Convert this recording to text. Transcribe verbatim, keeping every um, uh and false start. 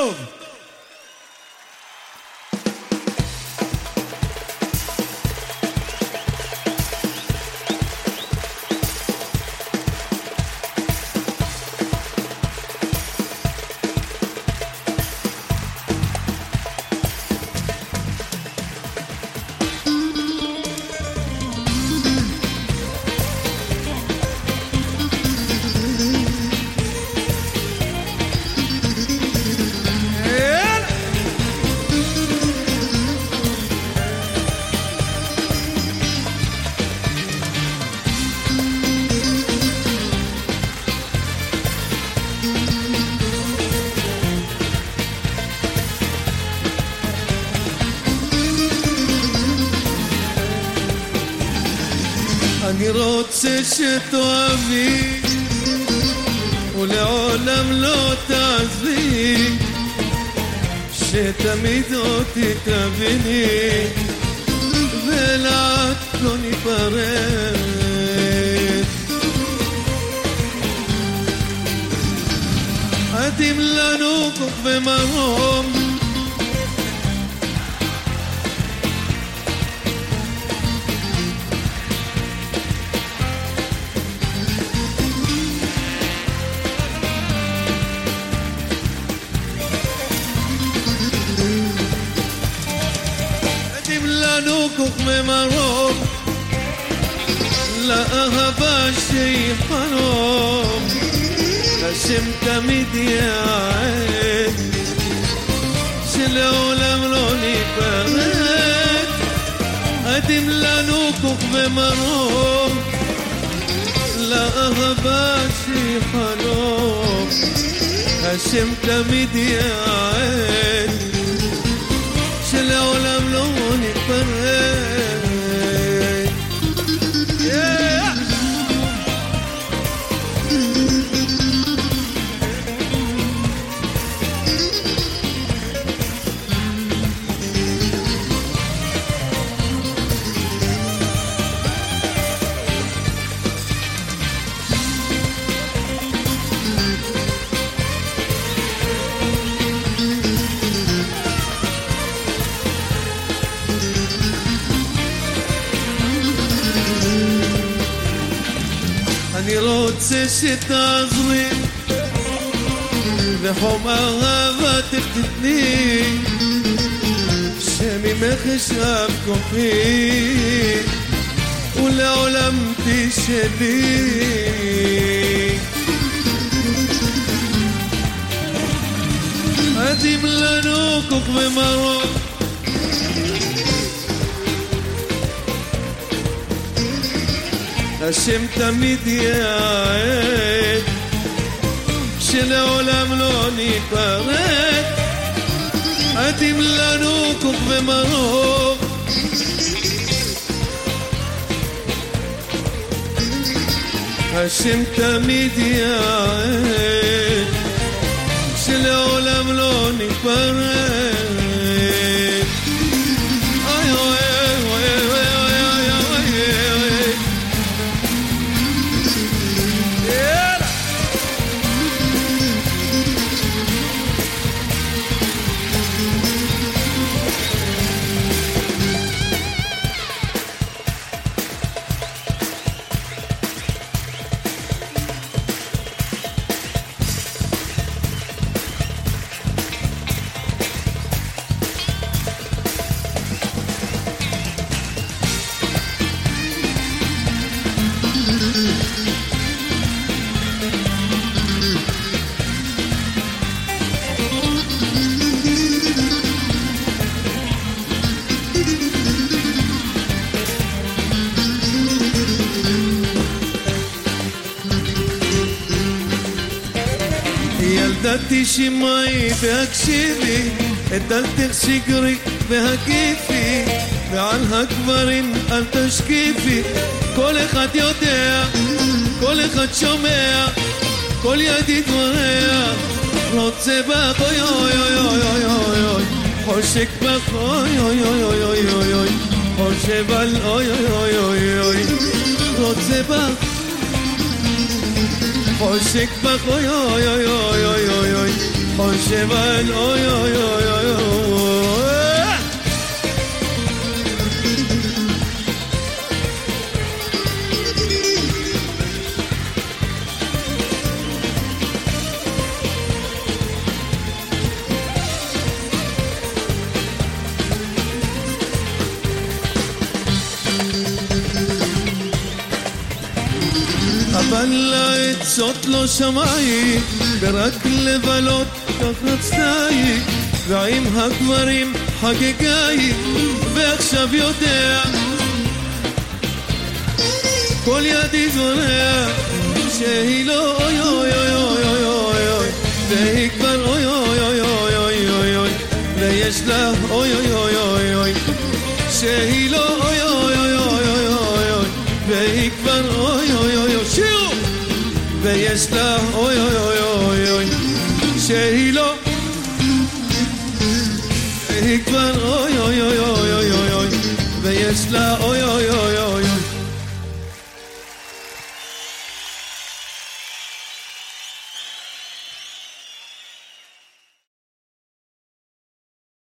טוב. אני רוצה שתאהבי ולעולם לא תעזבי, שתמיד אותי תביני ולעד לא ניפרד. עדים לנו כוכבי מרום, לנו כוכבי מרום, לאהבה שהיא חלום, השם תמיד יעד, שלעולם לא ניפרד. עדים לנו כוכבי מרום, לאהבה שהיא חלום, השם תמיד יעד, שלעולם לא ניפרד. אני רוצה שתעזרי וחום אהבה תתני, שממך אשאב כוחי ולעולם תשבי. עדים לנו כוכבי מרום, השם תמיד יעד, שלעולם לא ניפרד. עדים לנו כוכבי מרום, השם תמיד יעד, שלעולם לא ניפרד. ילדתי שמעי והקשיבי, את שגרי והקיפי, ועל הגברים אל תשקיפי. כל אחד יודע, כל אחד שומע, כל ידיד דבריה, רוצה בך אוי אוי אוי אוי אוי אוי, חושק בך אוי אוי אוי אוי אוי אוי, חושב על אוי אוי אוי אוי, רוצה בך חושק בך אוי אוי אוי אוי אוי אוי, אוי שבד אוי אוי אוי אוי אוי אבל לעצות לא שמעי ורק לבלות כך רצתאי ועם הגברים חגגאי ועכשיו יודע כל ידי זורע שהיא לא אוי אוי אוי אוי אוי אוי אוי והיא כבר אוי אוי אוי אוי אוי אוי אוי ויש לה אוי אוי אוי אוי אוי שהיא לא אוי אוי אוי אוי אוי אוי אוי והיא כבר אוי אוי אוי אוי שירו ויש לה אוי אוי אוי אוי אוי שהיא לא והיא כבר אוי אוי אוי אוי אוי אוי ויש לה אוי